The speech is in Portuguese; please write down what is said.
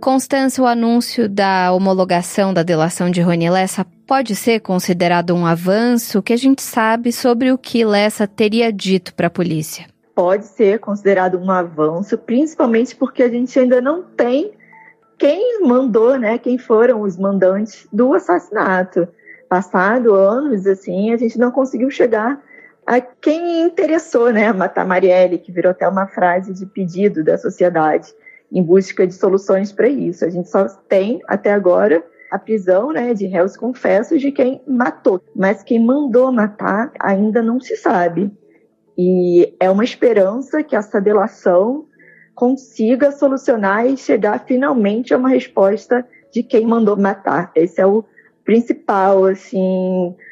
Constância, o anúncio da homologação da delação de Rony Lessa pode ser considerado um avanço? O que a gente sabe sobre o que Lessa teria dito para a polícia? Pode ser considerado um avanço, principalmente porque a gente ainda não tem quem mandou, né? Quem foram os mandantes do assassinato. Passado anos, assim, a gente não conseguiu chegar a quem interessou, né, a matar Marielle, que virou até uma frase de pedido da sociedade em busca de soluções para isso. A gente só tem, até agora, a prisão, né, de réus confessos de quem matou. Mas quem mandou matar ainda não se sabe. E é uma esperança que essa delação consiga solucionar e chegar finalmente a uma resposta de quem mandou matar. Esse é o principal, assim,